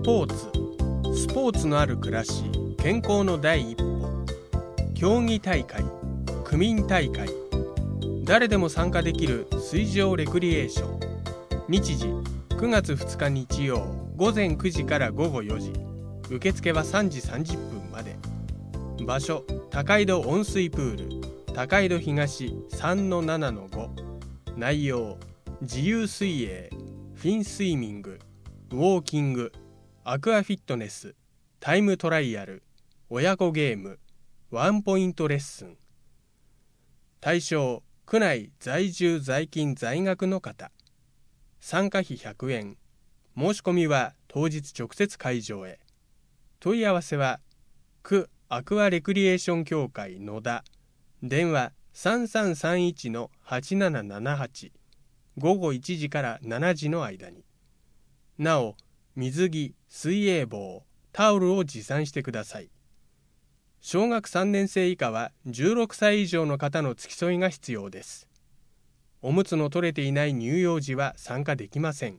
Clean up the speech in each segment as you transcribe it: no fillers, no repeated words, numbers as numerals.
ポーツのある暮らし、健康の第一歩。競技大会、区民大会、誰でも参加できる水上レクリエーション。日時9月2日日曜午前9時から午後4時。受付は3時30分まで。場所、高井戸温水プール、高井戸東 3-7-5。内容、自由水泳、フィンスイミング、ウォーキング、アクアフィットネス、タイムトライアル、親子ゲーム、ワンポイントレッスン。対象、区内在住在勤在学の方。参加費100円。申し込みは当日直接会場へ。問い合わせは区アクアレクリエーション協会野田、電話 3331-8778、午後1時から7時の間に。なお、水着、水泳帽、タオルを持参してください。小学3年生以下は16歳以上の方の付き添いが必要です。おむつの取れていない乳幼児は参加できません。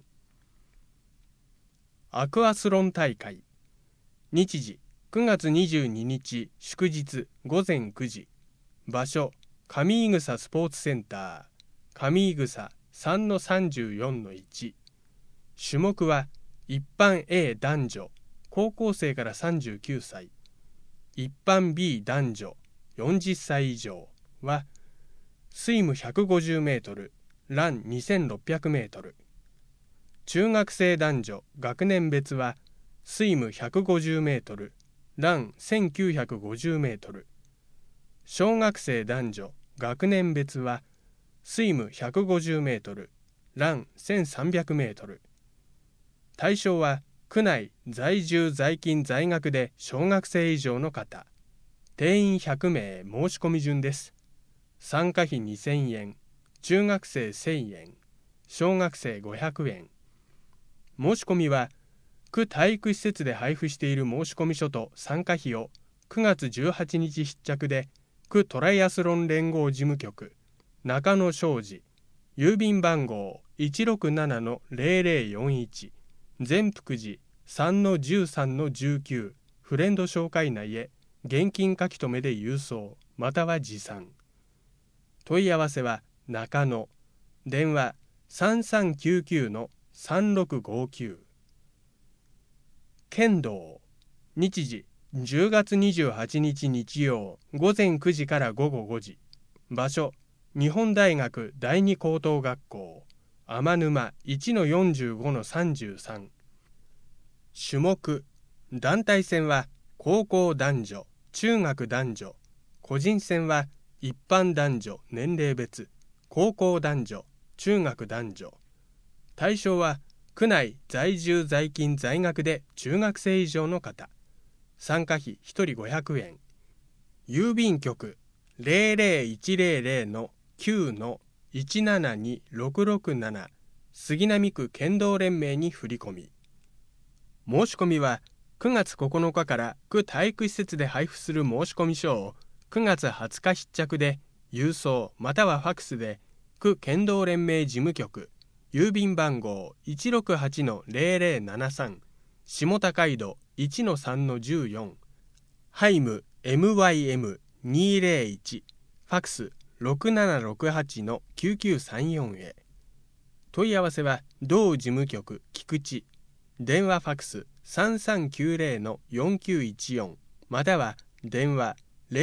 アクアスロン大会。日時9月22日祝日午前9時。場所、上井草スポーツセンター、上井草 3-34-1。種目は一般 A 男女、高校生から39歳。一般 B 男女、40歳以上は、スイム150メートル、ラン2600メートル。中学生男女、学年別は、スイム150メートル、ラン1950メートル。小学生男女、学年別は、スイム150メートル、ラン1300メートル。対象は、区内在住在勤在学で小学生以上の方。定員100名申し込み順です。参加費2000円、中学生1000円、小学生500円。申し込みは区体育施設で配布している申込書と参加費を9月18日必着で区トライアスロン連合事務局中野商事、郵便番号 167-0041、善福寺 3-13-19 フレンド紹介内へ現金書き留めで郵送または持参。問い合わせは中野、電話 3399-3659。剣道。日時10月28日日曜午前9時から午後5時。場所、日本大学第二高等学校天沼 1-45-33。種目、団体戦は高校男女、中学男女、個人戦は一般男女年齢別、高校男女、中学男女。対象は区内在住在勤在学で中学生以上の方。参加費1人500円。郵便局 00100-9-172667 杉並区剣道連盟に振り込み。申し込みは9月9日から区体育施設で配布する申込書を9月20日必着で郵送またはファクスで区剣道連盟事務局郵便番号 168-0073 下高井戸 1-3-14 ハイム MYM201 ファクス 6768-9934 へ。問い合わせは同事務局菊池、電話ファクス 3390-4914 または電話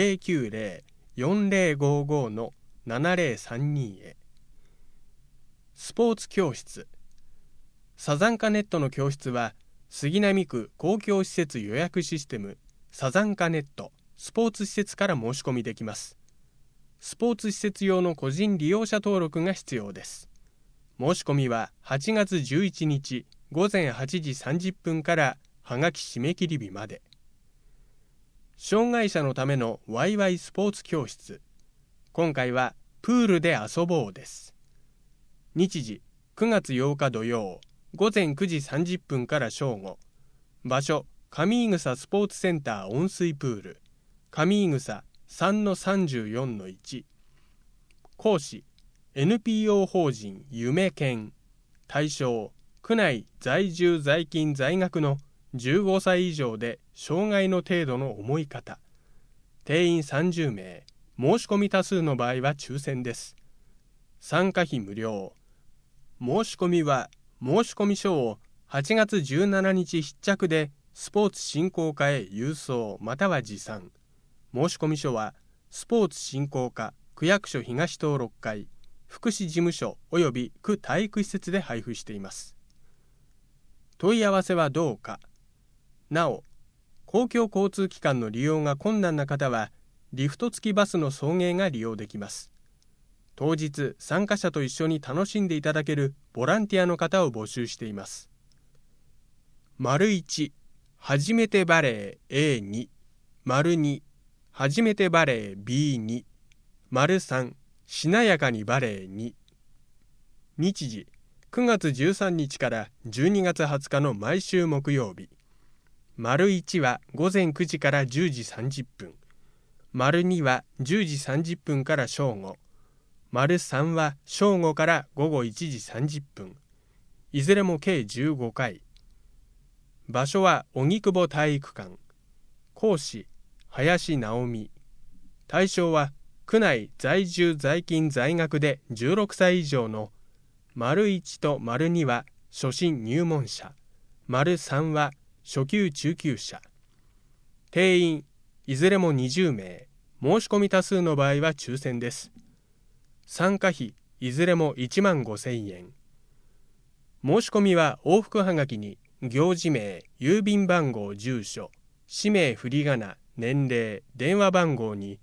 090-4055-7032 へ。スポーツ教室。サザンカネットの教室は杉並区公共施設予約システムサザンカネットスポーツ施設から申し込みできます。スポーツ施設用の個人利用者登録が必要です。申し込みは8月11日午前8時30分からはがき締め切り日まで。障害者のためのワイワイスポーツ教室。今回はプールで遊ぼうです。日時9月8日土曜午前9時30分から正午。場所、上井草スポーツセンター温水プール上井草 3-34-1。講師、NPO 法人夢研。対象、区内在住在勤在学の 15歳以上で障害の程度の重い方。定員30名。申し込み多数の場合は抽選です。参加費無料。申し込みは申込書を8月17日必着でスポーツ振興課へ郵送または持参。申込書はスポーツ振興課区役所東棟6階福祉事務所及び区体育施設で配布しています。問い合わせはどうか。なお、公共交通機関の利用が困難な方はリフト付きバスの送迎が利用できます。当日参加者と一緒に楽しんでいただけるボランティアの方を募集しています。1、初めてバレー A2、2、初めてバレー B2、3、しなやかにバレー2。日時、9月13日から12月20日の毎週木曜日。1は午前9時から10時30分。2は10時30分から正午。3は正午から午後1時30分。いずれも計15回。場所は荻窪体育館。講師、林直美。対象は区内在住在勤在学で16歳以上の1と2は初心入門者。3は初級中級者。定員いずれも20名。申し込み多数の場合は抽選です。参加費いずれも1万5,000円。申し込みは往復はがきに行事名、郵便番号、住所、氏名、振り仮名、年齢、電話番号に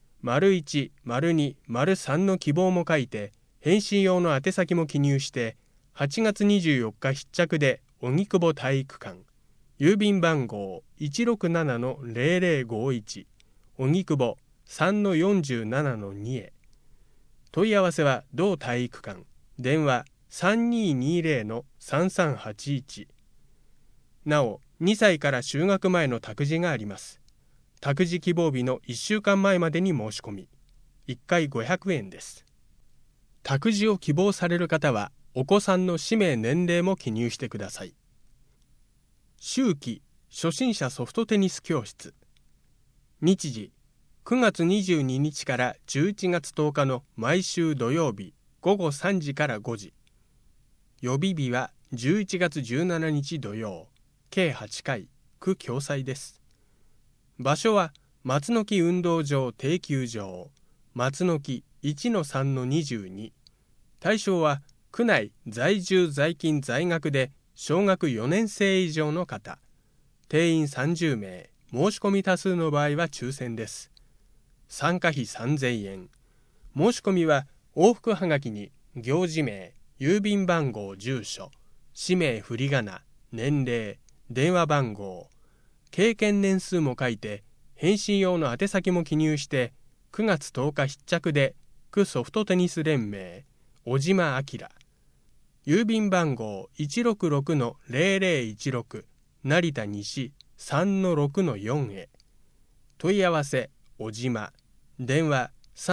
1、2、3の希望も書いて返信用の宛先も記入して8月24日必着で荻窪体育館郵便番号 167-0051 荻窪 3-47-2 へ。問い合わせは同体育館。電話 3220-3381。なお、2歳から就学前の託児があります。託児希望日の1週間前までに申し込み。1回500円です。託児を希望される方は、お子さんの氏名年齢も記入してください。秋季初心者ソフトテニス教室。日時、9月22日から11月10日の毎週土曜日午後3時から5時。予備日は11月17日土曜。計8回、区共催です。場所は松の木運動場定休場、松の木 1-3-22。対象は区内在住在勤在学で小学4年生以上の方。定員30名。申し込み多数の場合は抽選です。参加費3,000円。申し込みは往復はがきに行事名、郵便番号、住所、氏名、振り仮名、年齢、電話番号、経験年数も書いて返信用の宛先も記入して9月10日必着で区ソフトテニス連盟小島明。郵便番号 166-0016 成田西 3-6-4 へ。問い合わせ小島。電話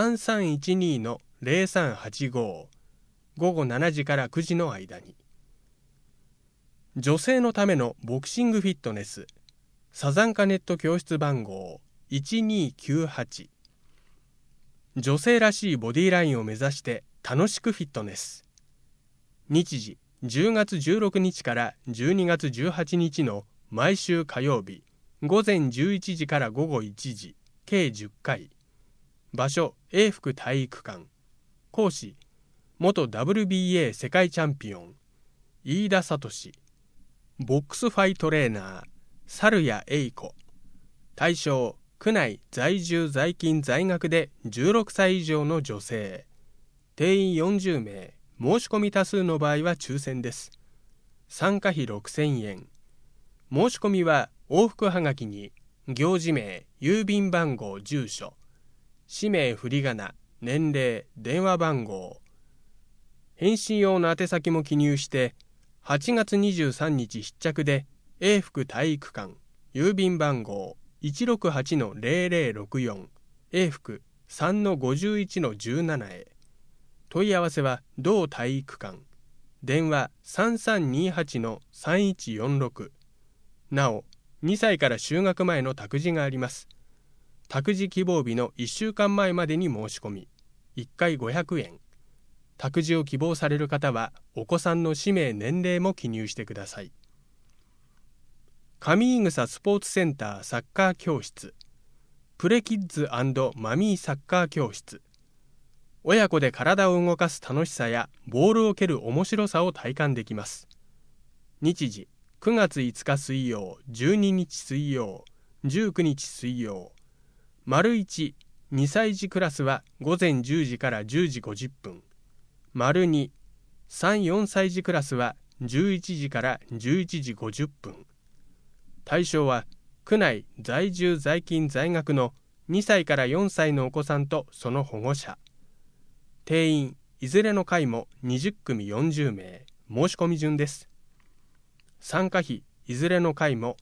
3312-0385。午後7時から9時の間に。女性のためのボクシングフィットネス。サザンカネット教室番号 1298。女性らしいボディラインを目指して楽しくフィットネス。日時、10月16日から12月18日の毎週火曜日午前11時から午後1時。計10回。場所、永福体育館。講師、元 WBA 世界チャンピオン飯田聡。ボックスファイトレーナー猿谷栄子。対象、区内在住在勤在学で16歳以上の女性。定員40名。申し込み多数の場合は抽選です。参加費6,000円。申し込みは往復はがきに行事名、郵便番号、住所、氏名、振り仮名、年齢、電話番号、返信用の宛先も記入して8月23日必着で永福体育館郵便番号 168-0064 永福 3-51-17 へ。問い合わせは同体育館。電話 3328-3146。 なお、2歳から就学前の託児があります。託児希望日の1週間前までに申し込み、1回500円。託児を希望される方は、お子さんの氏名・年齢も記入してください。上井草スポーツセンターサッカー教室、プレキッズ&マミーサッカー教室。親子で体を動かす楽しさやボールを蹴る面白さを体感できます。日時、9月5日水曜、12日水曜、19日水曜。丸1、2歳児クラスは午前10時から10時50分。丸2、3、4歳児クラスは11時から11時50分。対象は、区内在住在勤在学の2歳から4歳のお子さんとその保護者。定員、いずれの回も20組40名、申し込み順です。参加費、いずれの回も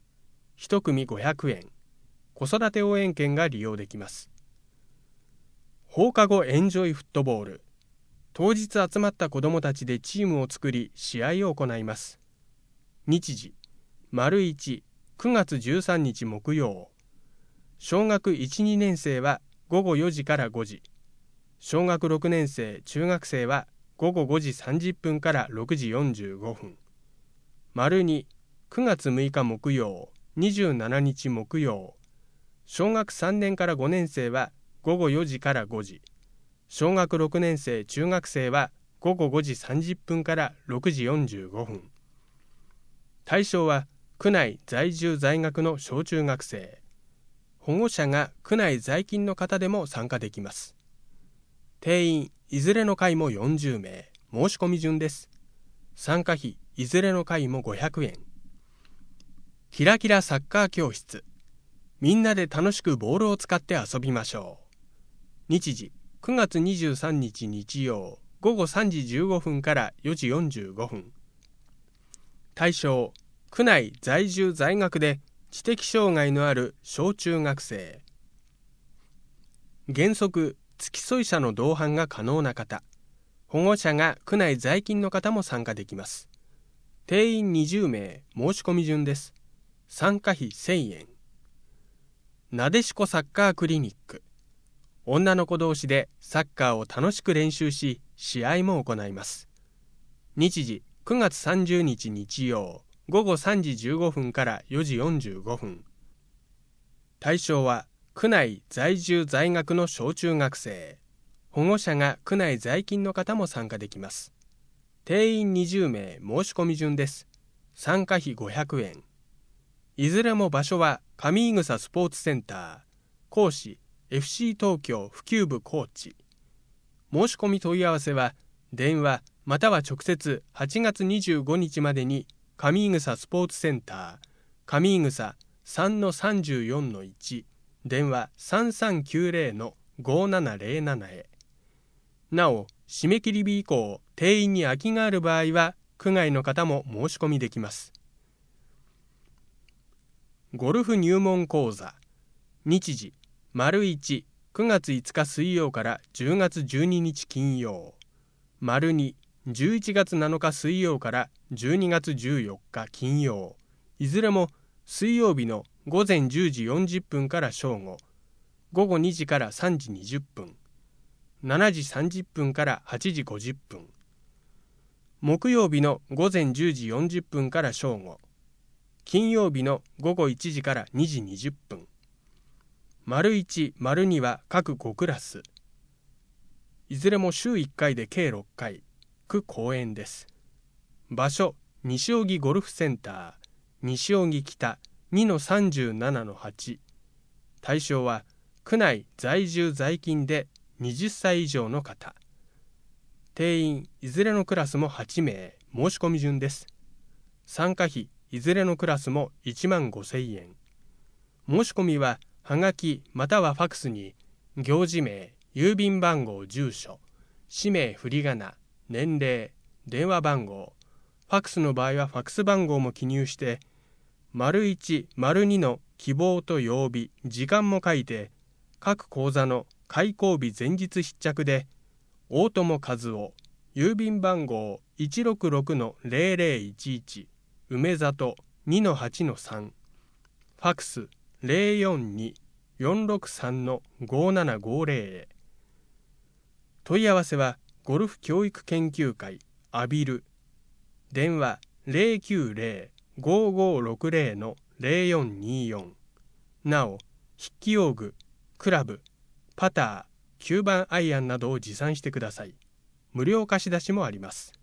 1組500円、子育て応援券が利用できます。放課後エンジョイフットボール。当日集まった子どもたちでチームを作り、試合を行います。日時、丸1、9月13日木曜。小学1、2年生は午後4時から5時。小学6年生、中学生は午後5時30分から6時45分。丸2、9月6日木曜、27日木曜。小学3年から5年生は午後4時から5時。小学6年生、中学生は午後5時30分から6時45分。対象は、区内在住在学の小中学生。保護者が区内在勤の方でも参加できます。定員、いずれの回も40名、申し込み順です。参加費、いずれの回も500円。キラキラサッカー教室。みんなで楽しくボールを使って遊びましょう。日時、9月23日日曜、午後3時15分から4時45分。対象、区内在住在学で知的障害のある小中学生。原則、付き添い者の同伴が可能な方。保護者が区内在勤の方も参加できます。定員20名、申し込み順です。参加費1000円。なでしこサッカークリニック。女の子同士でサッカーを楽しく練習し、試合も行います。日時、9月30日日曜、午後3時15分から4時45分。対象は、区内在住在学の小中学生。保護者が区内在勤の方も参加できます。定員20名、申し込み順です。参加費500円。いずれも場所は上井草スポーツセンター。講師、FC 東京普及部コーチ。申し込み問い合わせは、電話または直接8月25日までに上井草スポーツセンター、上井草 3-34-1、電話 3390-5707 へ。なお、締め切り日以降、定員に空きがある場合は、区外の方も申し込みできます。ゴルフ入門講座。日時、丸1、9月5日水曜から10月12日金曜。丸2、11月7日水曜から12月14日金曜。いずれも水曜日の午前10時40分から正午、午後2時から3時20分、7時30分から8時50分。木曜日の午前10時40分から正午、金曜日の午後1時から2時20分。丸1、丸2は各5クラス。いずれも週1回で計6回、区公園です。場所、西荻ゴルフセンター、西荻北 2-37-8。対象は、区内在住在勤で20歳以上の方。定員、いずれのクラスも8名、申し込み順です。参加費、いずれのクラスも1万5000円。申し込みは、はがきまたはファクスに、行事名、郵便番号、住所、氏名、振り仮名、年齢、電話番号、ファクスの場合はファクス番号も記入して、丸1、丸2の希望と曜日、時間も書いて、各講座の開講日前日必着で、大友和夫、郵便番号 166-0011、梅里 2-8-3、 ファクス042-463-5750へ。問い合わせはゴルフ教育研究会アビル、電話090-5560-0424。なお、筆記用具、クラブ、パター、9番アイアンなどを持参してください。無料貸し出しもあります。